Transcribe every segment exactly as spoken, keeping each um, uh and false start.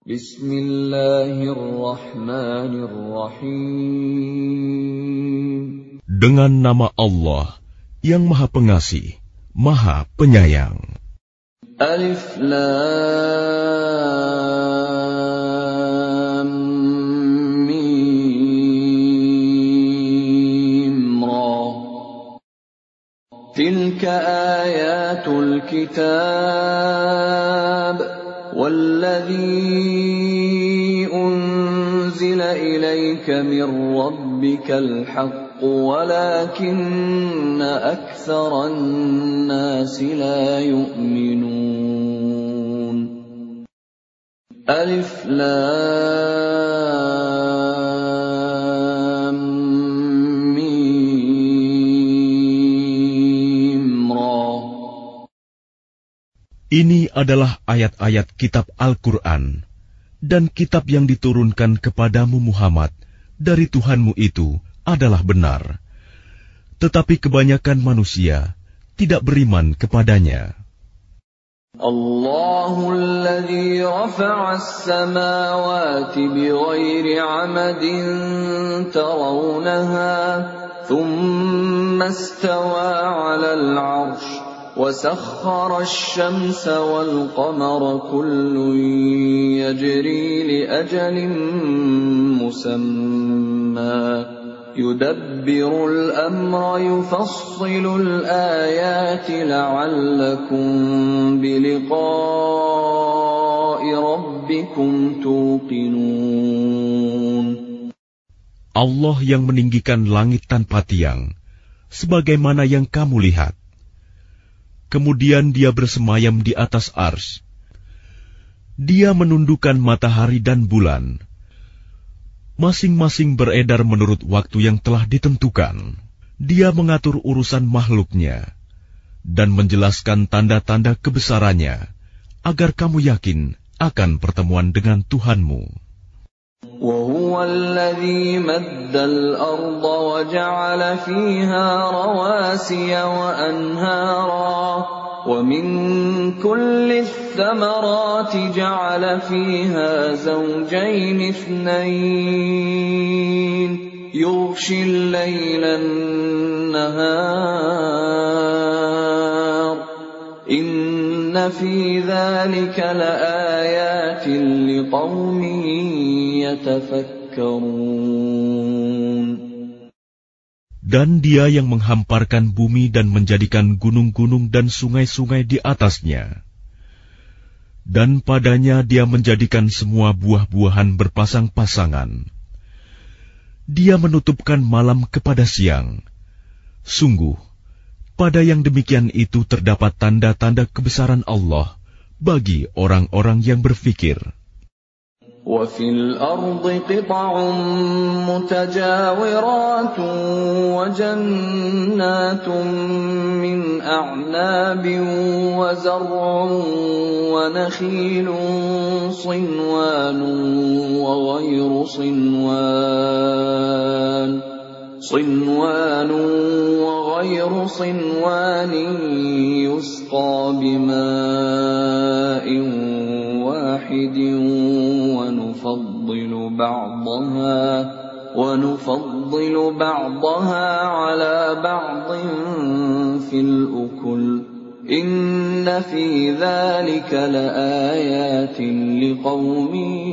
Bismillahirrahmanirrahim. Dengan nama Allah yang Maha Pengasih, Maha Penyayang. Alif Lam Mim Ra. Tilka ayatul kitab والذي أنزل إليك من ربك الحق ولكن أكثر الناس لا يؤمنون. ألف لام ميم را. Ini adalah ayat-ayat kitab Al-Quran, dan kitab yang diturunkan kepadamu Muhammad dari Tuhanmu itu adalah benar. Tetapi kebanyakan manusia tidak beriman kepadanya. Allahul ladzi rafa'a as-samawati bighairi 'amadin tarawnaha, thumma istawa 'alal 'arsy. وسخر الشمس والقمر كل يجري لأجل مسمى يدبر الأمر يفصل الآيات لعلكم بلقاء ربكم توقنون. Allah yang meninggikan langit tanpa tiang, sebagaimana yang kamu lihat. Kemudian dia bersemayam di atas ars. Dia menundukkan matahari dan bulan. Masing-masing beredar menurut waktu yang telah ditentukan. Dia mengatur urusan makhluknya dan menjelaskan tanda-tanda kebesarannya agar kamu yakin akan pertemuan dengan Tuhanmu. وَهُوَ الَّذِي مَدَّ الْأَرْضَ وَجَعَلَ فِيهَا رَوَاسِيَ وَأَنْهَارًا وَمِنْ كُلِّ الثَّمَرَاتِ جَعَلَ فِيهَا زَوْجَيْنِ اثْنَيْنِ يُغْشِي اللَّيْلَ النَّهَارَ إِنَّ فِي ذَلِكَ لَآيَاتٍ لِقَوْمٍ يَتَفَكَّرُونَ. Dan dia yang menghamparkan bumi dan menjadikan gunung-gunung dan sungai-sungai di atasnya. Dan padanya dia menjadikan semua buah-buahan berpasang-pasangan. Dia menutupkan malam kepada siang. Sungguh, pada yang demikian itu terdapat tanda-tanda kebesaran Allah bagi orang-orang yang berfikir. وَفِي الْأَرْضِ قِطَعٌ مُتَجَاوِرَاتٌ وَجَنَّاتٌ مِّنْ أَعْنَابٍ وَزَرْعٌ وَنَخِيلٌ صِنْوَانٌ وَغَيْرُ صِنْوَانٍ صِنْوَانٌ وَغَيْرُ صِنْوَانٍ يُسْقَى بِمَاءٍ واحد ونفضل بعضها ونفضل بعضها على بعض في الأكل إن في ذلك لآيات لقوم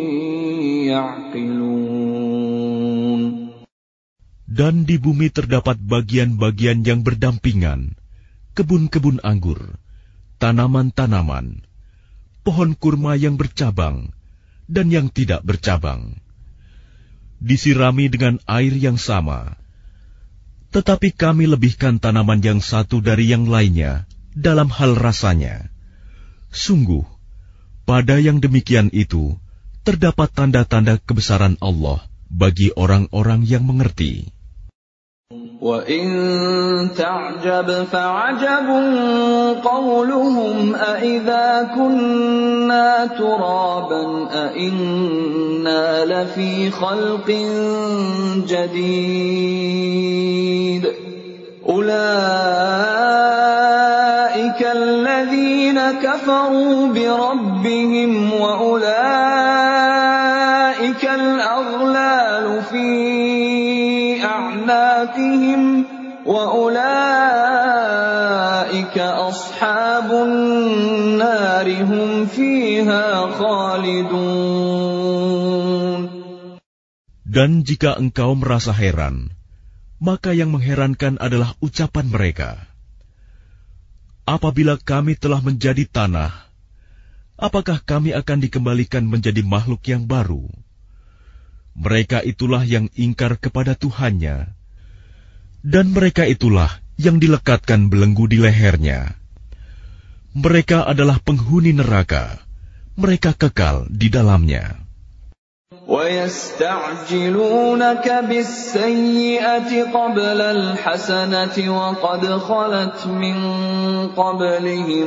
يعقلون. Dan di bumi terdapat bagian-bagian yang berdampingan, kebun-kebun anggur, tanaman-tanaman, pohon kurma yang bercabang dan yang tidak bercabang, disirami dengan air yang sama. Tetapi kami lebihkan tanaman yang satu dari yang lainnya dalam hal rasanya. Sungguh, pada yang demikian itu terdapat tanda-tanda kebesaran Allah bagi orang-orang yang mengerti. وَإِن تَعْجَبْ فَعَجَبٌ قَوْلُهُمْ أَإِذَا كُنَّا تُرَابًا أَإِنَّا لَفِي خَلْقٍ جَدِيدٍ أُولَئِكَ الَّذِينَ كَفَرُوا بِرَبِّهِمْ وَأُولَئِكَ في أعناقهم وأولئك أصحاب النار هم فيها خالدون. Dan jika engkau merasa heran, maka yang mengherankan adalah ucapan mereka. Apabila kami telah menjadi tanah, apakah kami akan dikembalikan menjadi makhluk yang baru? Mereka itulah yang ingkar kepada Tuhannya, dan mereka itulah yang dilekatkan belenggu di lehernya. Mereka adalah penghuni neraka, mereka kekal di dalamnya. وَيَسْتَعْجِلُونَكَ بِالسَّيِّئَةِ قَبْلَ الْحَسَنَةِ وَقَدْ خَلَتْ مِنْ قَبْلِهِمُ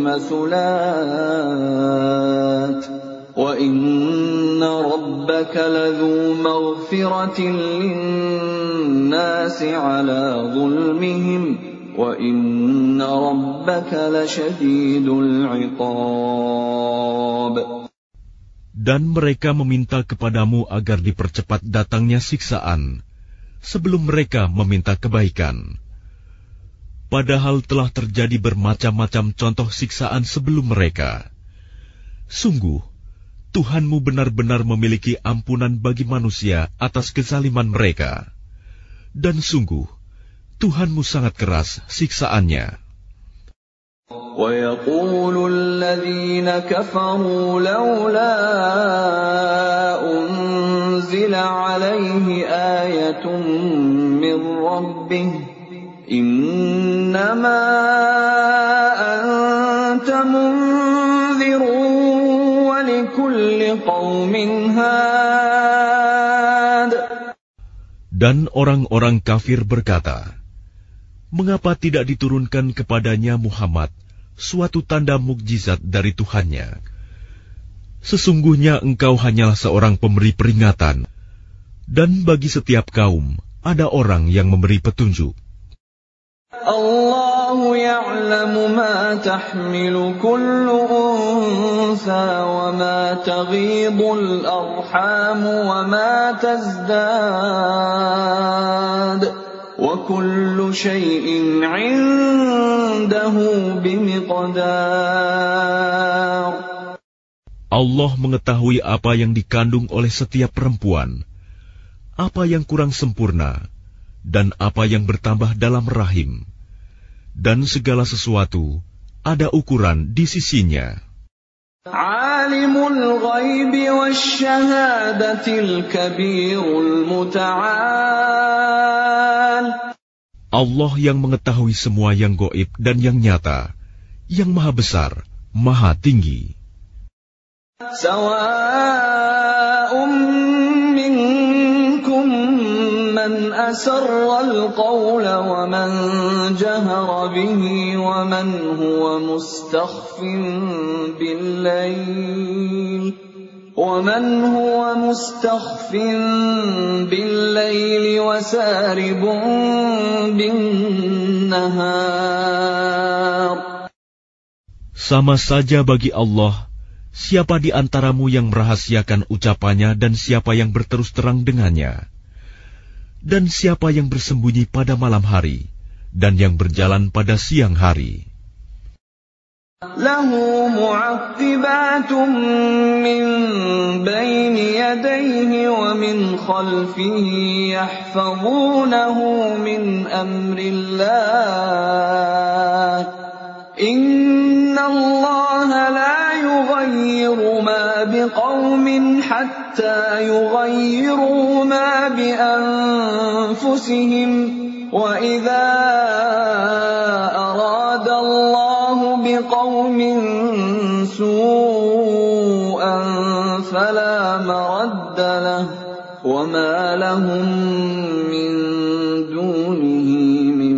الْمَثُلَاتُ وَإِنَّ رَبَّكَ لَذُو مَغْفِرَةٍ لِلنَّاسِ عَلَى ظُلْمِهِمْ وَإِنَّ رَبَّكَ لَشَدِيدُ الْعِقَابِ. Dan mereka meminta kepadamu agar dipercepat datangnya siksaan, sebelum mereka meminta kebaikan. Padahal telah terjadi bermacam-macam contoh siksaan sebelum mereka. Sungguh, Tuhanmu benar-benar memiliki ampunan bagi manusia atas kezaliman mereka. Dan sungguh, Tuhanmu sangat keras siksaannya. وَيَقُولُ الَّذِينَ كَفَرُوا لَوْلَا أُنْزِلَ عَلَيْهِ آيَةٌ مِّن رَّبِّهِ إِنَّمَا أَنْتَ مُنذِرٌ وَلِكُلِّ قَوْمٍ هَادٍ. Dan orang-orang kafir berkata, mengapa tidak diturunkan kepadanya Muhammad suatu tanda mukjizat dari Tuhannya? Sesungguhnya engkau hanyalah seorang pemberi peringatan, dan bagi setiap kaum ada orang yang memberi petunjuk. Allahu ya'lamu ma tahmilu kullu untha wa ma taghidul arham wa ma tazdad wa kullu shay'in 'indahu bimiqdar. Allah mengetahui apa yang dikandung oleh setiap perempuan, apa yang kurang sempurna, dan apa yang bertambah dalam rahim, dan segala sesuatu ada ukuran di sisinya. Alimul ghaibi wasyahadatil kabirul muta'al. Allah yang mengetahui semua yang gaib dan yang nyata, yang maha besar, maha tinggi. Sawa'un minkum man asarra al-qawla wa man jahara bihi wa man huwa mustakhfin bil-layl wa man huwa mustakhfin bil-layli wa saribun bin-nahar. Sama saja bagi Allah, siapa di antaramu yang merahasiakan ucapannya dan siapa yang berterus terang dengannya, dan siapa yang bersembunyi pada malam hari dan yang berjalan pada siang hari. Lahu mu'aqqibatun min bayni yadayhi wa min khalfihi yahfazunahu min amrillah. Inna Allah la yughayyiru ma biqawmin hatta yughayyiru ma bi anfusihim wa idza arada Allah biqawmin su'an fala maradda lahu wa ma lahum min dunihi min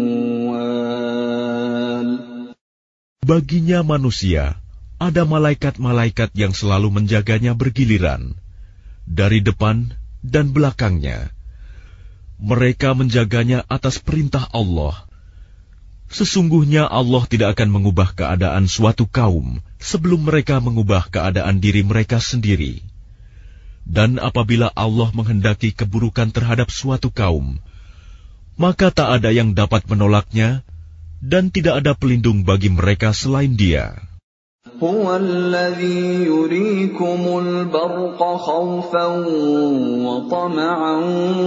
wal. Baginya manusia ada malaikat-malaikat yang selalu menjaganya bergiliran, dari depan dan belakangnya. Mereka menjaganya atas perintah Allah. Sesungguhnya Allah tidak akan mengubah keadaan suatu kaum sebelum mereka mengubah keadaan diri mereka sendiri. Dan apabila Allah menghendaki keburukan terhadap suatu kaum, maka tak ada yang dapat menolaknya, dan tidak ada pelindung bagi mereka selain Dia. هو الذي يريكم البرق خوفا وطمعا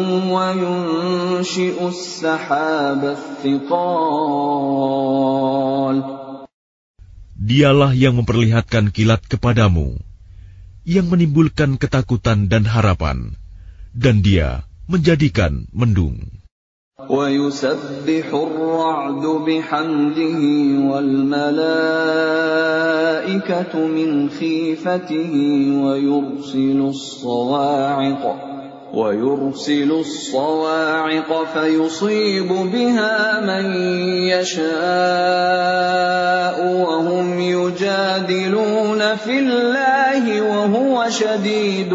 وينشئ السحاب الثقال. Dialah yang memperlihatkan kilat kepadamu, yang menimbulkan ketakutan dan harapan, dan Dia menjadikan mendung. وَيُسَبِّحُ الرَّعْدُ بِحَمْدِهِ وَالْمَلَائِكَةُ مِنْ خِيفَتِهِ وَيُرْسِلُ الصَّوَاعِقَ وَيُرْسِلُ الصَّوَاعِقَ فَيُصِيبُ بِهَا مَن يَشَاءُ وَهُمْ يُجَادِلُونَ فِي اللَّهِ وَهُوَ شَدِيدُ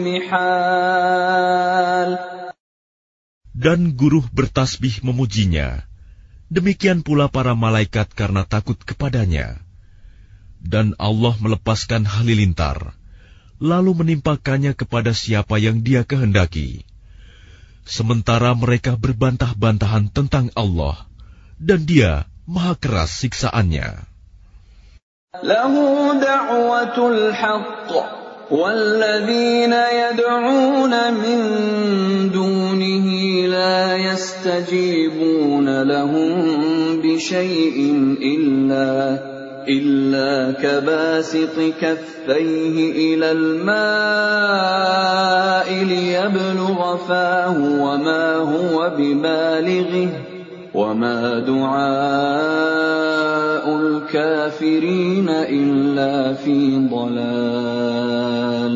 الْمِحَالِ. Dan guruh bertasbih memujinya, demikian pula para malaikat karena takut kepadanya. Dan Allah melepaskan halilintar, lalu menimpakannya kepada siapa yang Dia kehendaki. Sementara mereka berbantah-bantahan tentang Allah, dan Dia maha keras siksaannya. Lahu da'watul haqq, walladzina yad'una min dunihi la yastajibuna lahum bisyai'in illa illa kabasiti kaffayhi ila al-ma'i liyablugha fahu wa ma huwa bibalighihi وَمَا دُعَاءُ الْكَافِرِينَ إِلَّا فِي ضَلَالٍ.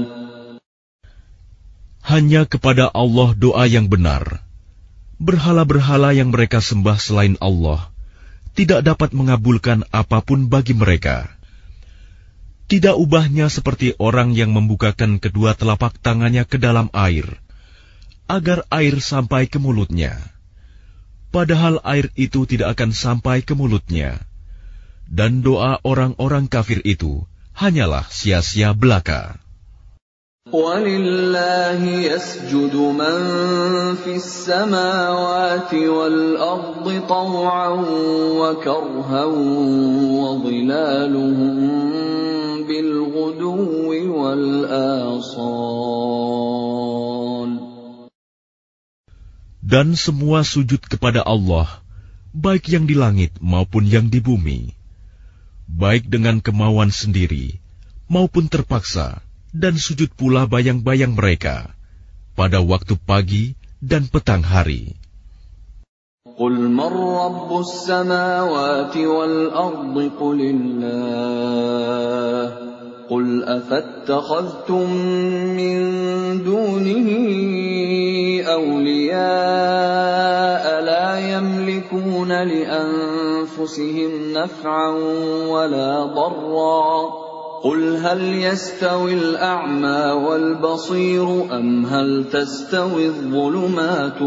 Hanya kepada Allah doa yang benar. Berhala-berhala yang mereka sembah selain Allah tidak dapat mengabulkan apapun bagi mereka. Tidak ubahnya seperti orang yang membukakan kedua telapak tangannya ke dalam air, agar air sampai ke mulutnya. Padahal air itu tidak akan sampai ke mulutnya. Dan doa orang-orang kafir itu hanyalah sia-sia belaka. وَلِلَّهِ يَسْجُدُ مَن فِي السَّمَاوَاتِ وَالْأَرْضِ طَوْعًا وَكَرْهًا وَظِلَالُهُم بِالْغُدُوِّ وَالْآصَالِ. Dan semua sujud kepada Allah, baik yang di langit maupun yang di bumi, baik dengan kemauan sendiri maupun terpaksa, dan sujud pula bayang-bayang mereka pada waktu pagi dan petang hari. قُلْ مَنْ رَبُّ السَّمَاوَاتِ وَالْأَرْضِ قُلِ اللَّهُ قُلْ أَفَاتَّخَذْتُم مِّن دُونِهِ أَوْلِيَاءَ لَا يَمْلِكُونَ لِأَنفُسِهِمْ نَفْعًا وَلَا ضَرًّا قُلْ هَلْ يَسْتَوِي الْأَعْمَى وَالْبَصِيرُ أَمْ هَلْ تَسْتَوِي الظُّلُمَاتُ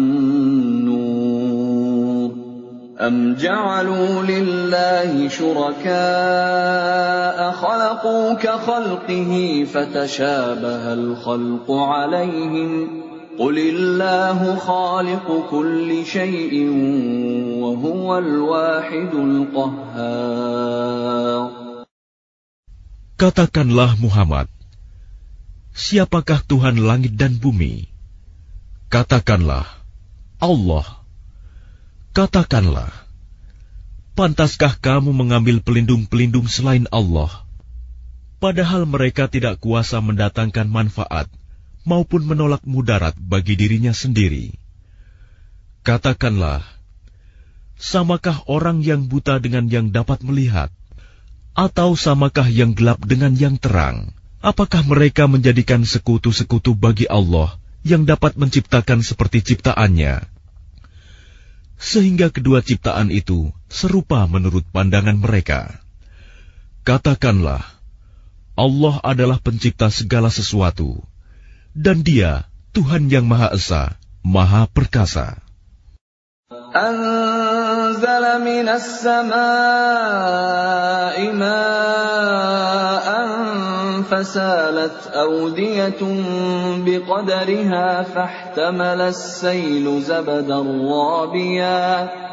وَالنُّورُ أَمْ جَعَلُوا لِلَّهِ شُرَكَاءَ خَلَقُوا كَخَلْقِهِ فَتَشَابَهَ الْخَلْقُ عَلَيْهِمْ قُلِ اللَّهُ خَالِقُ كُلِّ شَيْءٍ وَهُوَ الْوَاحِدُ الْقَهَّارُ. Katakanlah Muhammad, siapakah Tuhan langit dan bumi? Katakanlah, Allah. Katakanlah, pantaskah kamu mengambil pelindung-pelindung selain Allah, padahal mereka tidak kuasa mendatangkan manfaat maupun menolak mudarat bagi dirinya sendiri? Katakanlah, samakah orang yang buta dengan yang dapat melihat? Atau samakah yang gelap dengan yang terang? Apakah mereka menjadikan sekutu-sekutu bagi Allah yang dapat menciptakan seperti ciptaannya? Sehingga kedua ciptaan itu serupa menurut pandangan mereka. Katakanlah, Allah adalah pencipta segala sesuatu, dan Dia Tuhan yang Maha Esa, Maha Perkasa. أنزل من السماء ماء فسالت أودية بقدرها فاحتمل السيل زبدا رابيا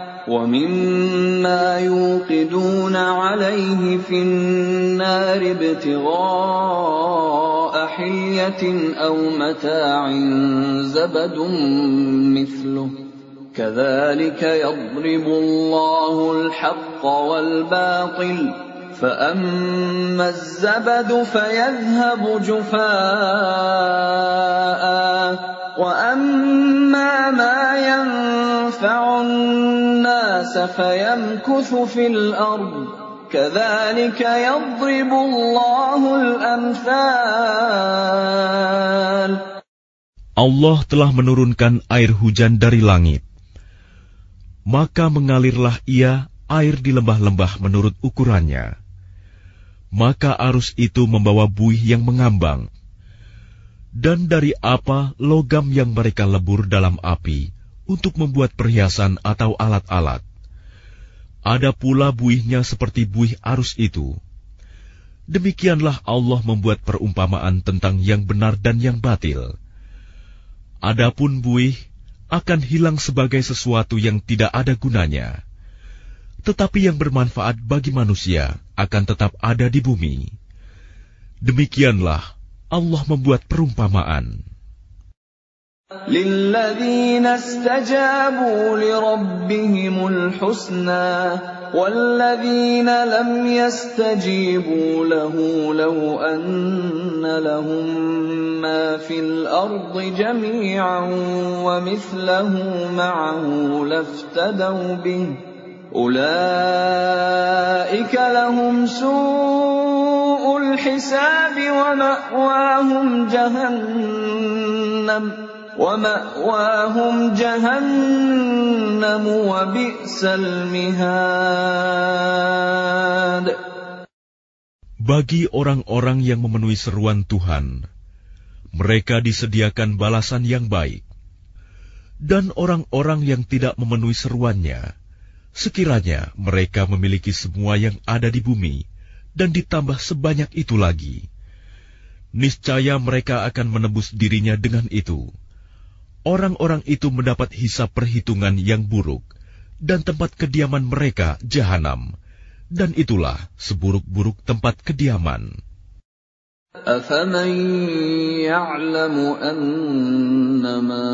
ومما يوقدون عليه في النار ابتغاء حلية أو متاع زبد مثله كذلك يضرب الله الحق والباطل فأما الزبد فيذهب جفاء وأما ما ينفع الناس فيمكث في الأرض كذلك يضرب الله الأمثال. Allah telah menurunkan air hujan dari langit. Maka mengalirlah ia air di lembah-lembah menurut ukurannya. Maka arus itu membawa buih yang mengambang. Dan dari apa logam yang mereka lebur dalam api untuk membuat perhiasan atau alat-alat. Ada pula buihnya seperti buih arus itu. Demikianlah Allah membuat perumpamaan tentang yang benar dan yang batil. Adapun buih akan hilang sebagai sesuatu yang tidak ada gunanya. Tetapi yang bermanfaat bagi manusia akan tetap ada di bumi. Demikianlah Allah membuat perumpamaan. لِلَّذِينَ اسْتَجَابُوا لِرَبِّهِمُ الْحُسْنَى وَالَّذِينَ لَمْ يَسْتَجِيبُوا لَهُ لَوْ أَنَّ لَهُم مَّا فِي الْأَرْضِ جَمِيعًا وَمِثْلَهُ مَعَهُ لَافْتَدَوْا بِهِ أُولَٰئِكَ لَهُمْ سُوءُ الْحِسَابِ وَمَأْوَاهُمْ جَهَنَّمُ وَمَأْوَاهُمْ جَهَنَّمُ وَبِئْسَ الْمِهَادُ. Bagi orang-orang yang memenuhi seruan Tuhan, mereka disediakan balasan yang baik. Dan orang-orang yang tidak memenuhi seruannya, sekiranya mereka memiliki semua yang ada di bumi, dan ditambah sebanyak itu lagi, niscaya mereka akan menebus dirinya dengan itu. Orang-orang itu mendapat hisab perhitungan yang buruk, dan tempat kediaman mereka jahanam, dan itulah seburuk-buruk tempat kediaman. أَفَمَن يَعْلَمُ أَنَّمَا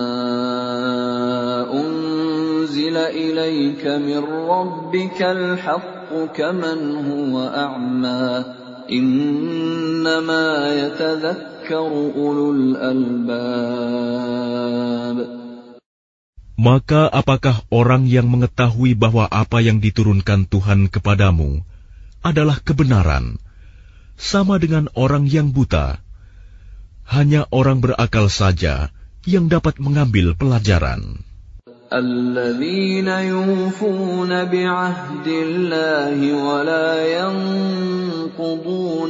أُنزِلَ إِلَيْكَ مِن رَّبِّكَ الْحَقُّ كَمَنْ هُوَ أَعْمَىٰ إِنَّمَا يَتَذَكَّرُ أُولُو الْأَلْبَابِ. Maka apakah orang yang mengetahui bahwa apa yang diturunkan Tuhan kepadamu adalah kebenaran, sama dengan orang yang buta? Hanya orang berakal saja yang dapat mengambil pelajaran. الَّذِينَ يُوفُونَ بِعَهْدِ اللَّهِ وَلَا يَنقُضُونَ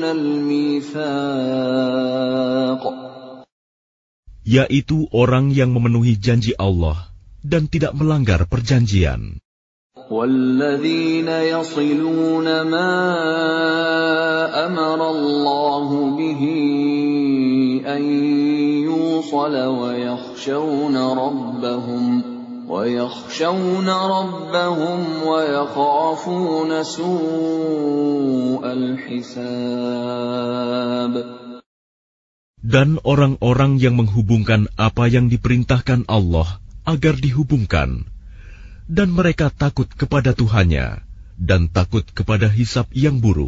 الْمِيثَاقَ. Yaitu orang yang memenuhi janji Allah dan tidak melanggar perjanjian. وَالَّذِينَ يَصِلُونَ مَا أَمَرَ اللَّهُ بِهِ أَن يُوصَلَ وَيَخْشَوْنَ رَبَّهُمْ وَيَخْشَوْنَ رَبَّهُمْ وَيَخَافُونَ سُوءَ الْحِسَابِ. Dan orang-orang yang menghubungkan apa yang diperintahkan Allah agar dihubungkan, dan mereka takut kepada Tuhannya dan takut kepada hisab yang buruk.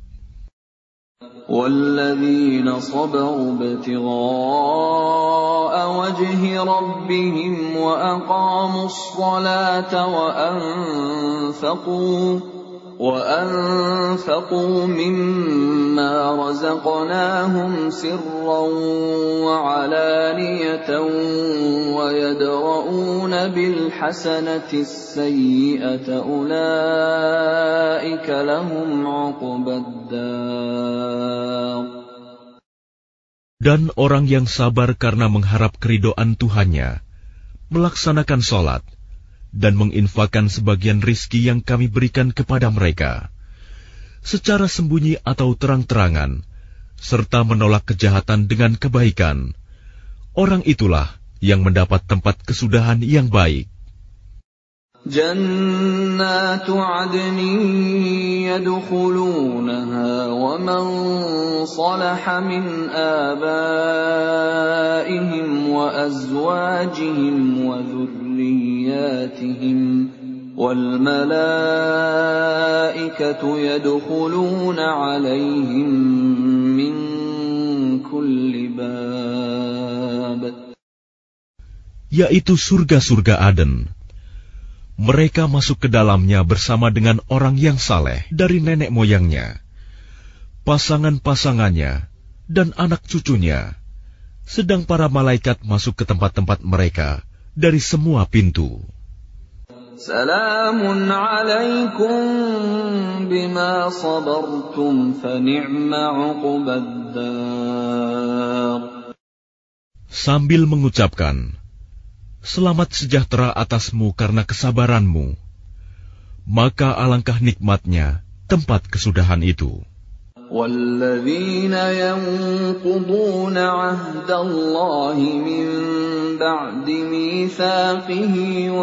وَالَّذِينَ صَبَرُوا ابْتِغَاءَ وَجْهِ رَبِّهِمْ وَأَقَامُوا الصَّلَاةَ وَأَنفَقُوا وَأَنفَقُوا مِمَّا رَزَقْنَاهُمْ سِرًّا وَعَلَانِيَةً وَيَدْرَءُونَ بِالْحَسَنَةِ السَّيِّئَةَ أُولَئِكَ لَهُمْ عُقْبَى الدَّارِ. Dan orang yang sabar karena mengharap keridhaan Tuhannya, melaksanakan sholat, dan menginfakkan sebagian rizki yang kami berikan kepada mereka, secara sembunyi atau terang-terangan, serta menolak kejahatan dengan kebaikan, orang itulah yang mendapat tempat kesudahan yang baik. جنات عدن يدخلونها ومن صلح من آبائهم وأزواجهم وذرياتهم والملائكة يدخلون عليهم من كل باب. Yaitu surga-surga Aden. Mereka masuk ke dalamnya bersama dengan orang yang saleh dari nenek moyangnya, pasangan-pasangannya, dan anak cucunya. Sedang para malaikat masuk ke tempat-tempat mereka dari semua pintu. Salamun alaikum bima sabartum fa ni'ma uqbaddar. Sambil mengucapkan, selamat sejahtera atasmu karena kesabaranmu, maka alangkah nikmatnya tempat kesudahan itu. وَالَّذِينَ يَنقُضُونَ عَهْدَ اللَّهِ مِن بَعْدِ مِيثَاقِهِ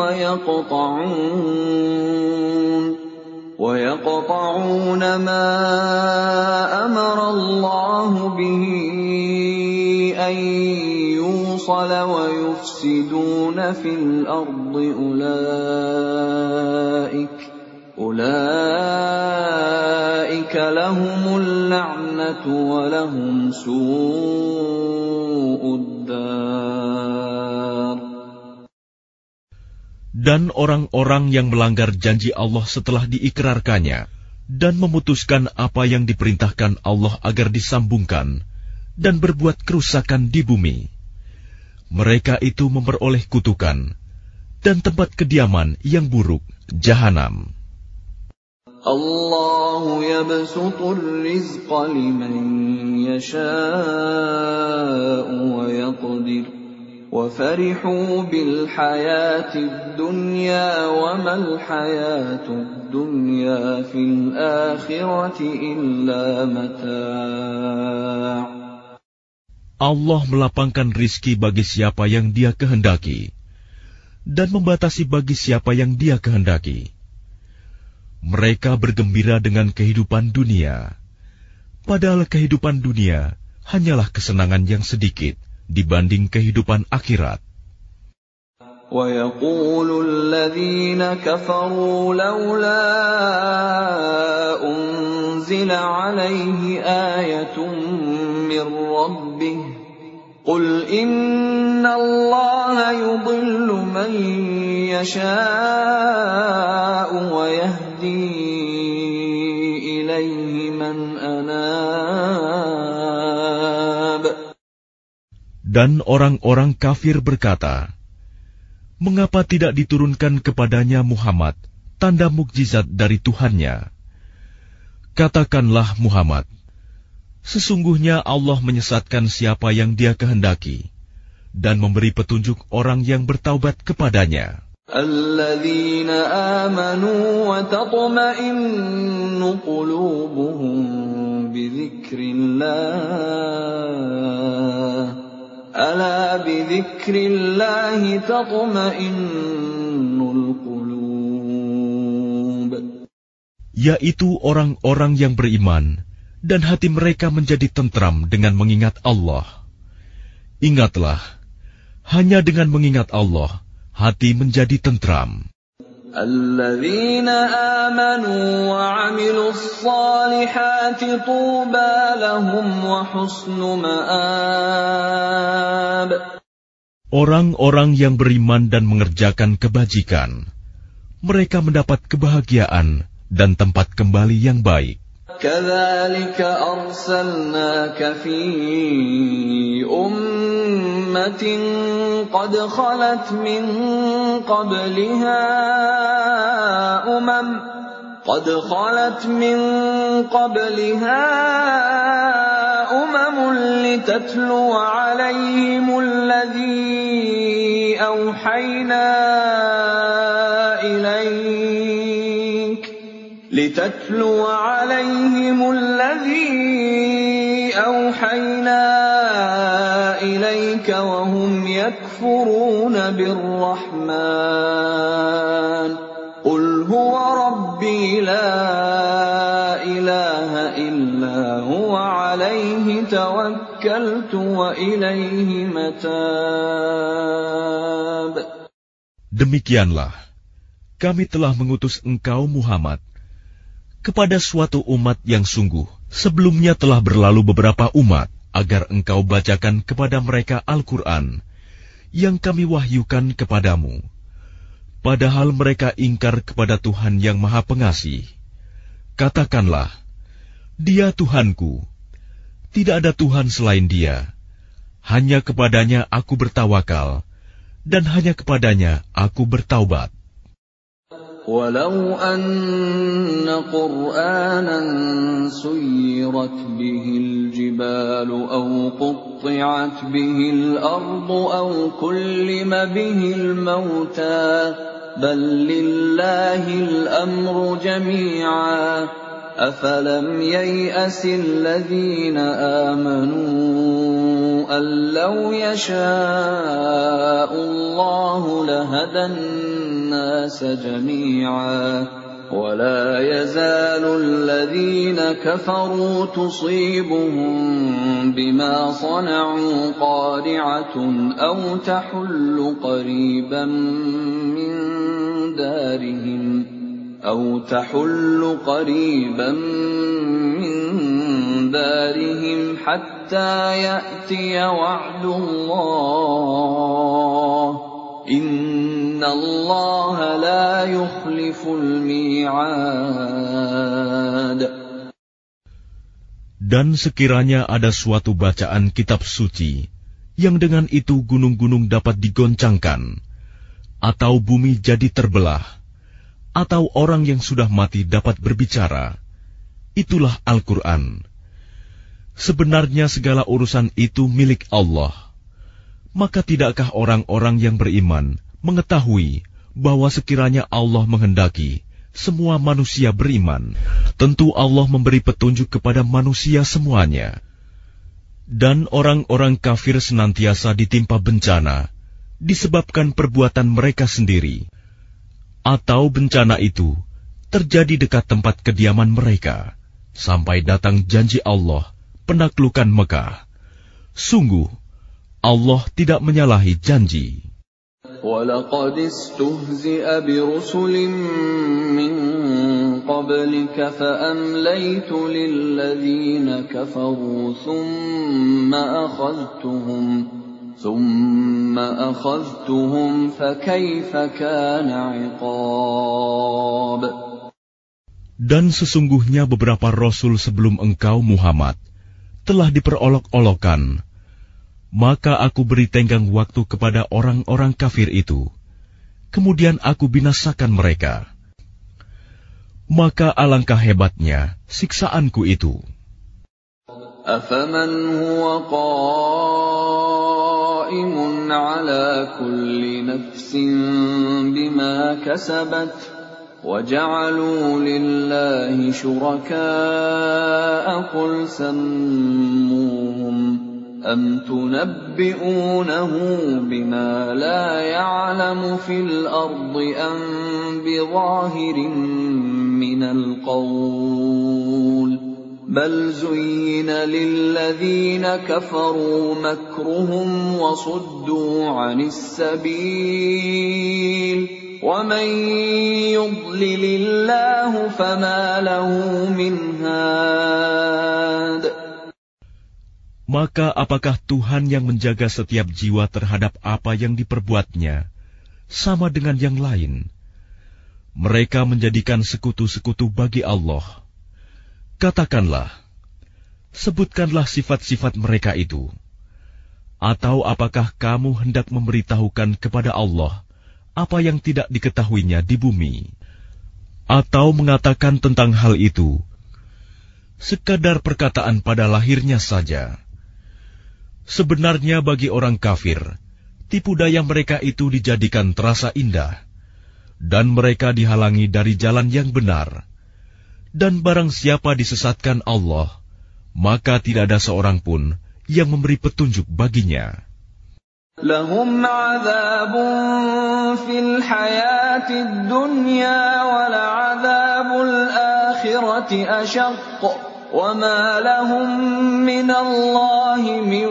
وَيَقْطَعُونَ وَيَقْطَعُونَ مَا أَمَرَ اللَّهُ بِهِ أَن يُوصَلَ وَيُفْسِدُونَ فِي الْأَرْضِ أُولَئِكَ أُولَئِكَ لَهُمُ اللَّعْنَةُ وَلَهُمْ سُوءُ الدَّارِ. Dan orang-orang yang melanggar janji Allah setelah diikrarkannya dan memutuskan apa yang diperintahkan Allah agar disambungkan dan berbuat kerusakan di bumi, mereka itu memperoleh kutukan dan tempat kediaman yang buruk, Jahanam. Allahu yabsutur rizqa liman yasha'u wa yaqdir wa farihu bil hayatid dunya wa mal hayatud dunya fil akhirati illa mata'. Allah melapangkan rizki bagi siapa yang Dia kehendaki dan membatasi bagi siapa yang Dia kehendaki. Mereka bergembira dengan kehidupan dunia, padahal kehidupan dunia hanyalah kesenangan yang sedikit dibanding kehidupan akhirat. وَيَقُولُ الَّذِينَ كَفَرُوا لَوْلَا أُنزِلَ عَلَيْهِ آيَةٌ مِّن رَّبِّهِ قُلْ إِنَّ اللَّهَ يُضِلُّ مَن يَشَاءُ وَيَهْدِي إِلَيْهِ مَنْ أَنَابَ. Dan orang-orang kafir berkata, mengapa tidak diturunkan kepadanya Muhammad tanda mukjizat dari Tuhannya? Katakanlah Muhammad, sesungguhnya Allah menyesatkan siapa yang Dia kehendaki dan memberi petunjuk orang yang bertaubat kepadanya. Alladzina amanu wa tatma'innu qulubuhum bidzikrillah. Ala bidzikrillahi tatma'innul qulub. Yaitu orang-orang yang beriman dan hati mereka menjadi tentram dengan mengingat Allah. Ingatlah, hanya dengan mengingat Allah, hati menjadi tentram. Alladzina amanu wa 'amilus salihati tuba lahum wa husnu ma'ab. Orang-orang yang beriman dan mengerjakan kebajikan, mereka mendapat kebahagiaan dan tempat kembali yang baik. كَذَلِكَ أَرْسَلْنَاكَ فِي أُمَّةٍ قَدْ خَلَتْ مِنْ قَبْلِهَا أُمَمٌ قَدْ خَلَتْ مِنْ قَبْلِهَا أُمَمٌ لِتَتْلُوَ عَلَيْهِمُ الَّذِي أَوْحَيْنَا إِلَيْكَ لِتَتْلُوَ عَلَيْهِمُ الَّذِي أَوْحَيْنَا عليك وهم يكفرون بالرحمن قل هو ربي لا إله إلا هو عليه توكلت وإليه متاب. Demikianlah, kami telah mengutus engkau Muhammad kepada suatu umat yang sungguh sebelumnya telah berlalu beberapa umat, agar engkau bacakan kepada mereka Al-Quran yang kami wahyukan kepadamu, padahal mereka ingkar kepada Tuhan yang Maha Pengasih. Katakanlah, Dia Tuhanku, tidak ada Tuhan selain Dia, hanya kepadanya aku bertawakal, dan hanya kepadanya aku bertaubat. ولو أن قرآنا سيرت به الجبال أو قطعت به الأرض أو كلم به الموتى بل لله الأمر جميعا أفلم ييأس الذين آمنوا أن لو يشاء الله لهدى الناس جميعا ولا يزال الذين كفروا تصيبهم بما صنعوا قارعة أو تحل قريبا من دارهم أو تحل قريبا من دارهم حتى يأتي وعد الله إن الله لا يخلف الميعاد. Dan sekiranya ada suatu bacaan kitab suci yang dengan itu gunung-gunung dapat digoncangkan, atau bumi jadi terbelah, atau orang yang sudah mati dapat berbicara, itulah Al-Quran. Sebenarnya segala urusan itu milik Allah. Maka tidakkah orang-orang yang beriman mengetahui bahwa sekiranya Allah menghendaki semua manusia beriman, tentu Allah memberi petunjuk kepada manusia semuanya. Dan orang-orang kafir senantiasa ditimpa bencana disebabkan perbuatan mereka sendiri, atau bencana itu terjadi dekat tempat kediaman mereka, sampai datang janji Allah penaklukan Mekah. Sungguh, Allah tidak menyalahi janji. وَلَقَدِ اسْتُهْزِئَ بِرُسُلٍ مِّن قَبْلِكَ فَأَمْلَيْتُ لِلَّذِينَ كَفَرُوا ثُمَّ أَخَذْتُهُمْ ثُمَّ أَخَذْتُهُمْ فَكَيْفَ كَانَ عِقَابِ. Dan sesungguhnya beberapa rasul sebelum engkau Muhammad telah diperolok-olokkan, maka aku beri tenggang waktu kepada orang-orang kafir itu, kemudian aku binasakan mereka. Maka alangkah hebatnya siksaanku itu. أَفَمَنْ هُوَ قَائِمٌ عَلَى كُلِّ نَفْسٍ بِمَا كَسَبَتْ وَجَعَلُوا لِلَّهِ شُرَكَاءَ قُلْ سَمُّوهُمْ أَمْ تُنَبِّئُونَهُ بِمَا لَا يَعْلَمُ فِي الْأَرْضِ أَمْ بِظَاهِرٍ مِّنَ الْقَوْلِ بَلْ زُيِّنَ لِلَّذِينَ كَفَرُوا مَكْرُهُمْ وَصُدُّوا عَنِ السَّبِيلِ وَمَن يُضْلِلِ اللَّهُ فَمَا لَهُ مِنْ هَادٍ. Maka apakah Tuhan yang menjaga setiap jiwa terhadap apa yang diperbuatnya sama dengan yang lain? Mereka menjadikan sekutu-sekutu bagi Allah. Katakanlah, sebutkanlah sifat-sifat mereka itu. Atau apakah kamu hendak memberitahukan kepada Allah apa yang tidak diketahuinya di bumi? Atau mengatakan tentang hal itu sekadar perkataan pada lahirnya saja? Sebenarnya bagi orang kafir, tipu daya mereka itu dijadikan terasa indah, dan mereka dihalangi dari jalan yang benar. Dan barang siapa disesatkan Allah, maka tidak ada seorang pun yang memberi petunjuk baginya. لهم عذاب في الحياة الدنيا ولعذاب الآخرة أشق وما لهم من الله من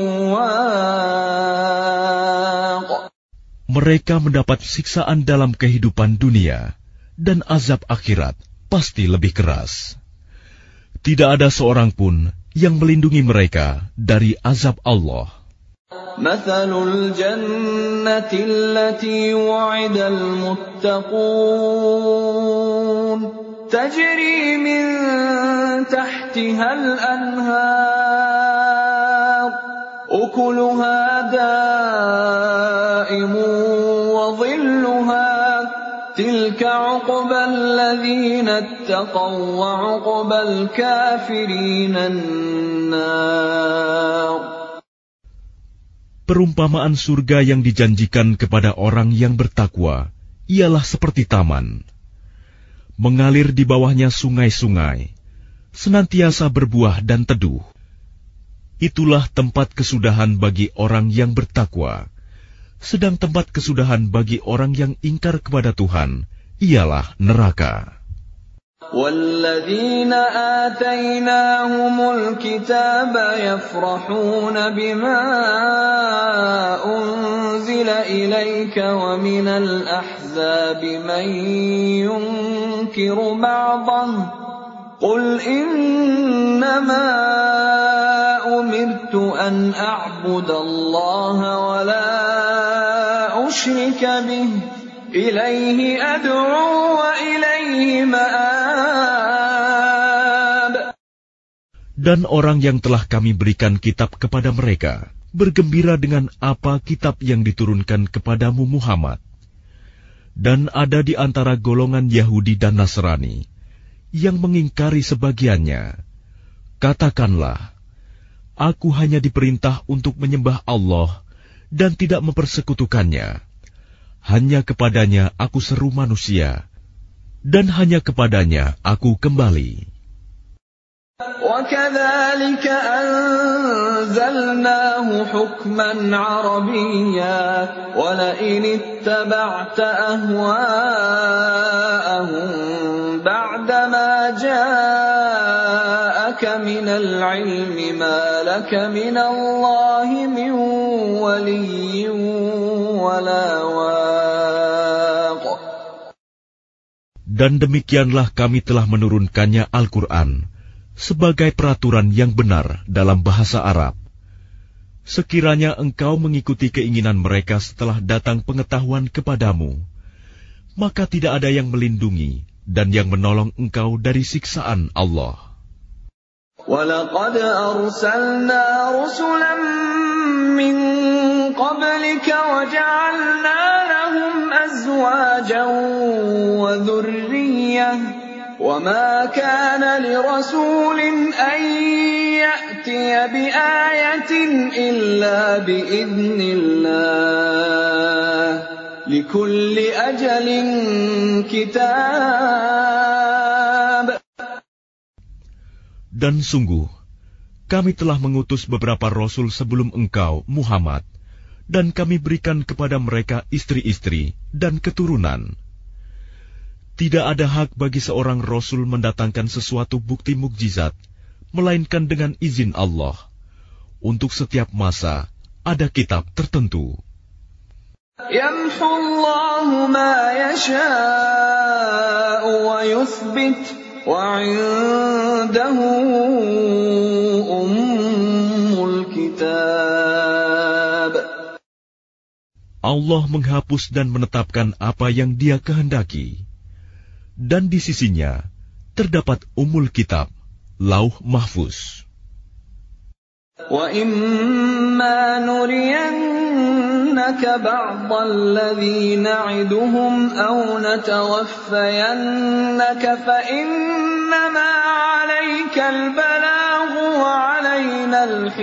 واق. Mereka mendapat siksaan dalam kehidupan dunia, dan azab akhirat pasti lebih keras. Tidak ada seorang pun yang melindungi mereka dari azab Allah. مثل الجنة التي وعد المتقون تجري من تحتها الأنهار أكلها دائم وظلها تلك عقبى الذين اتقوا وعقبى الكافرين النار. Perumpamaan surga yang dijanjikan kepada orang yang bertakwa ialah seperti taman. Mengalir di bawahnya sungai-sungai, senantiasa berbuah dan teduh. Itulah tempat kesudahan bagi orang yang bertakwa. Sedang tempat kesudahan bagi orang yang ingkar kepada Tuhan ialah neraka. وَالَّذِينَ آتَيْنَاهُمُ الْكِتَابَ يَفْرَحُونَ بِمَا أُنزِلَ إِلَيْكَ وَمِنَ الْأَحْزَابِ مَن يُنكِرُ بَعْضَهُ قُلْ إِنَّمَا أُمِرْتُ أَنْ أَعْبُدَ اللَّهَ وَلَا أُشْرِكَ بِهِ إِلَيْهِ أَدْعُو وَإِلَيْهِ مَآبِ. Dan orang yang telah kami berikan kitab kepada mereka bergembira dengan apa kitab yang diturunkan kepadamu Muhammad. Dan ada di antara golongan Yahudi dan Nasrani yang mengingkari sebagiannya. Katakanlah, aku hanya diperintah untuk menyembah Allah dan tidak mempersekutukannya. Hanya kepadanya aku seru manusia, dan hanya kepadanya aku kembali. وَكَذَلِكَ أَنزَلْنَاهُ حُكْمًا عَرَبِيًّا وَلَئِنِ اتَّبَعْتَ أَهْوَاءَهُم بَعْدَمَا جَاءَكَ مِنَ الْعِلْمِ مَا لَكَ مِنَ اللَّهِ مِن وَلِيٍّ وَلَا وَاقٍ. Dan demikianlah kami telah menurunkannya Al-Quran sebagai peraturan yang benar dalam bahasa Arab. Sekiranya engkau mengikuti keinginan mereka setelah datang pengetahuan kepadamu, maka tidak ada yang melindungi dan yang menolong engkau dari siksaan Allah. وَلَقَدْ أَرْسَلْنَا رُسُلًا مِّن قَبْلِكَ وَجَعَلْنَا لَهُمْ أَزْوَاجًا وَذُرِّيَّةً وَمَا كَانَ لِرَسُولٍ أَن يَأْتِيَ بِآيَةٍ إِلَّا بِإِذْنِ اللَّهِ لِكُلِّ أَجَلٍ كِتَابٌ. Dan sungguh, kami telah mengutus beberapa rasul sebelum engkau, Muhammad, dan kami berikan kepada mereka istri-istri dan keturunan. Tidak ada hak bagi seorang rasul mendatangkan sesuatu bukti mukjizat, melainkan dengan izin Allah. Untuk setiap masa, ada kitab tertentu. يَمْحُو اللَّهُ مَا يَشَاءُ وَيُثْبِتُ وَعِندَهُ أُمُّ الْكِتَابِ. Allah menghapus dan menetapkan apa yang Dia kehendaki. Dan di sisinya terdapat Ummul Kitab, Lauh Mahfuz. وَإِمَّا نُرِيَنَّكَ بَعْضَ الَّذِي نَعِدُهُمْ أَوْ نَتَوَفَّيَنَّكَ فَإِنَّمَا عَلَيْكَ الْبَلَاغُ وَعَلَيْنَا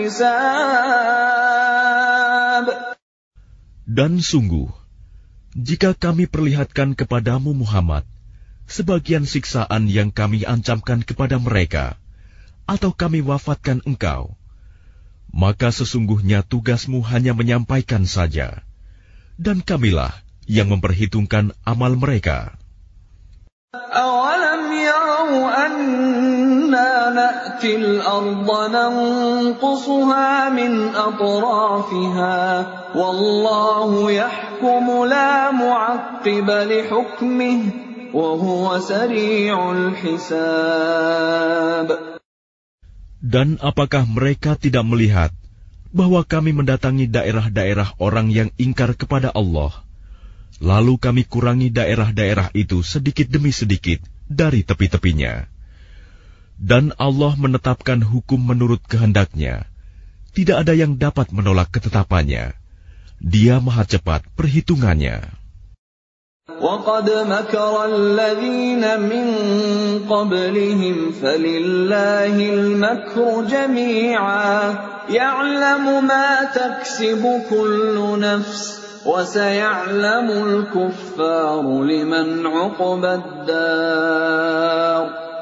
الْحِسَابُ. Dan sungguh, jika kami perlihatkan kepadamu Muhammad sebagian siksaan yang kami ancamkan kepada mereka, atau kami wafatkan engkau, maka sesungguhnya tugasmu hanya menyampaikan saja, dan kamilah yang memperhitungkan amal mereka. أَوَلَمْ يَرَوْا أَنَّا نَأْتِي الْأَرْضَ نَنقُصُهَا مِنْ أَطْرَافِهَا وَاللَّهُ يَحْكُمُ لَا مُعَقِّبَ لِحُكْمِهِ وَهُوَ سَرِيعُ الْحِسَابِ. Dan apakah mereka tidak melihat bahwa kami mendatangi daerah-daerah orang yang ingkar kepada Allah, lalu kami kurangi daerah-daerah itu sedikit demi sedikit dari tepi-tepinya. Dan Allah menetapkan hukum menurut kehendaknya. Tidak ada yang dapat menolak ketetapannya. Dia maha cepat perhitungannya. وَقَدْ مَكَرَ الَّذِينَ مِنْ قَبْلِهِمْ فَلِلَّهِ الْمَكْرُ جَمِيعًا يَعْلَمُ مَا تَكْسِبُ كُلُّ نَفْسٍ وَسَيَعْلَمُ الْكُفَّارُ لِمَنْ عُقْبَى الدَّارِ.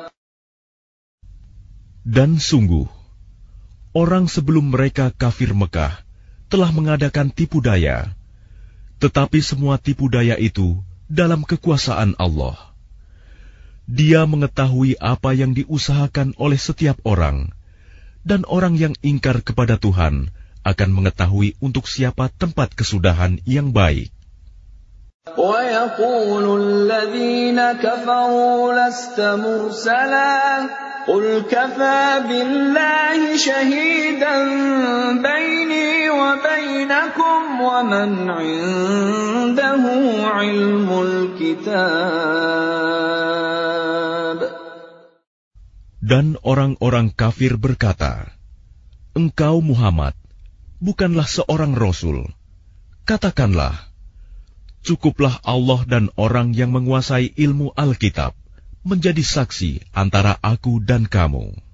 Dan sungguh, orang sebelum mereka kafir Mekah telah mengadakan tipu daya, tetapi semua tipu daya itu dalam kekuasaan Allah. Dia mengetahui apa yang diusahakan oleh setiap orang, dan orang yang ingkar kepada Tuhan akan mengetahui untuk siapa tempat kesudahan yang baik. وَيَقُولُ الَّذِينَ كَفَرُوا لَسْتَ مُرْسَلًا قُلْ كَفَى بِاللَّهِ شَهِيدًا بَيْنِي وَبَيْنَكُمْ وَمَنْ عِندَهُ عِلْمُ الْكِتَابِ. Dan orang-orang kafir berkata, Engkau Muhammad bukanlah seorang rasul. Katakanlah, cukuplah Allah dan orang yang menguasai ilmu Alkitab menjadi saksi antara aku dan kamu.